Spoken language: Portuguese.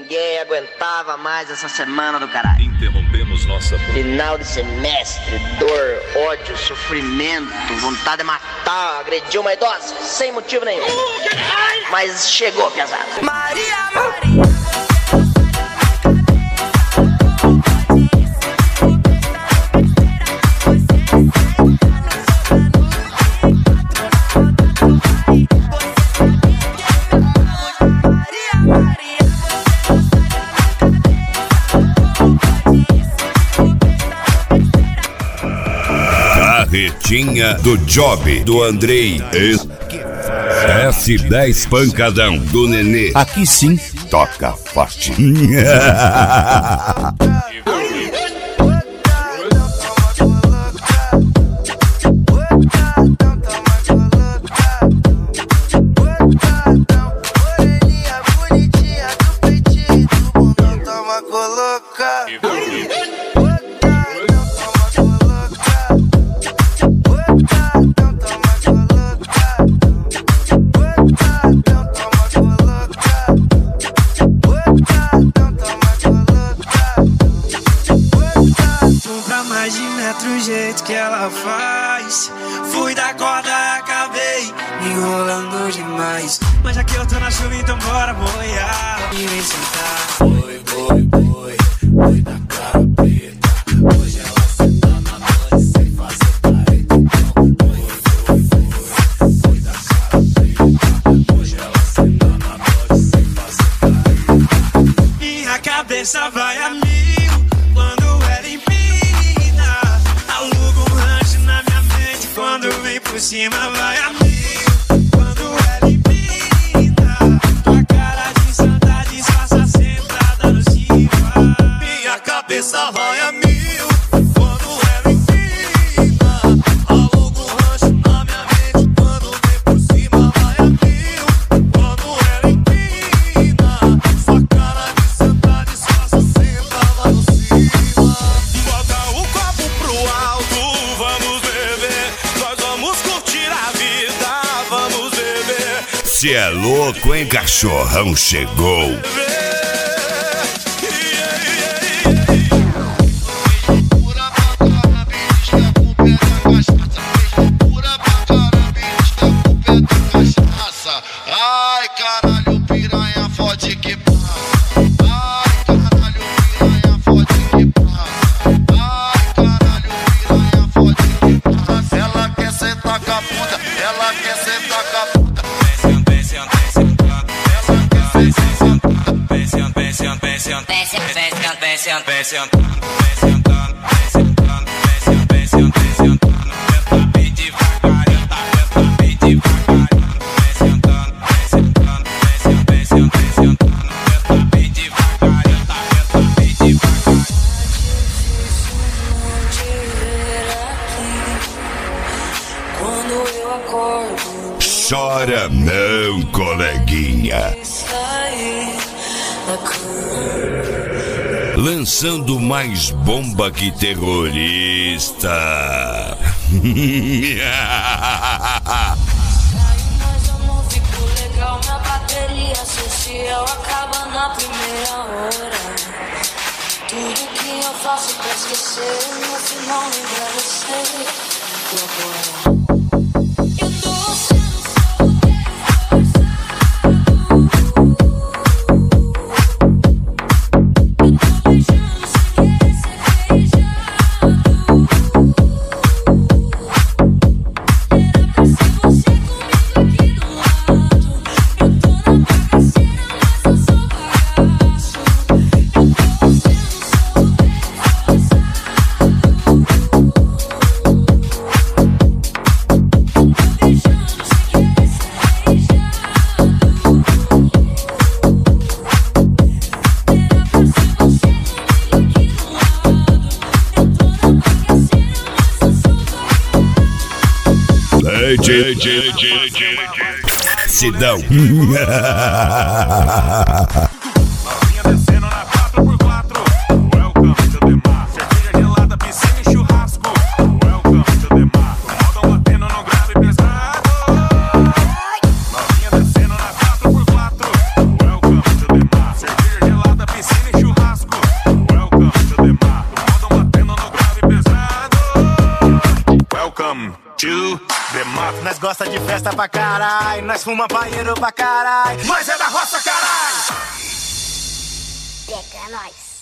Ninguém aguentava mais essa semana do caralho. Interrompemos nossa... Final de semestre, dor, ódio, sofrimento, vontade de matar, agredir uma idosa, sem motivo nenhum. Mas chegou, pesado. Maria, Maria. Carretinha do Job, do Andrei. S10 Pancadão, do Nenê. Aqui sim, toca forte. Do jeito que ela faz, fui da corda, acabei me enrolando demais. Mas já que eu tô na chuva, então bora boiar e vem sentar. Oi, oi, oi, oi da cara preta. Hoje ela senta na noite sem fazer careta. Oi, oi, oi da cara preta. Hoje ela senta na noite sem fazer careta. Minha cabeça vai a mil quando ela empina. Aluga um rancho na minha mente. Quando vem por cima vai a mil. Quando ela empina, tua cara de santa disfarça sentada no cima. Minha cabeça vai a mil. Quando ela empina, aluga um rancho na minha mente. Quando vem por cima vai a mil. Quando ela empina, sua cara de santa disfarça sentada no cima. Bota o copo pro alto, vamos beber. Nós vamos curtir a vida, vamos beber. Se é louco, hein, cachorrão chegou. Ai, caralho, piranha fode que passa. Ai, caralho, piranha fode que passa. Ai, caralho, piranha fode que passa. Ela quer sentar com a bunda, ela quer sentar com a bunda. Chora não, coleguinha. Lançando mais bomba que terrorista. Mas eu não fico legal, minha bateria social acaba na primeira hora. Tudo que eu faço pra esquecer, no final lembra você. E agora? Sidão. Gelada to the mouth. Nós gosta de festa pra carai, nós fuma paeiro pra carai, nós é da roça, carai! Pega nós.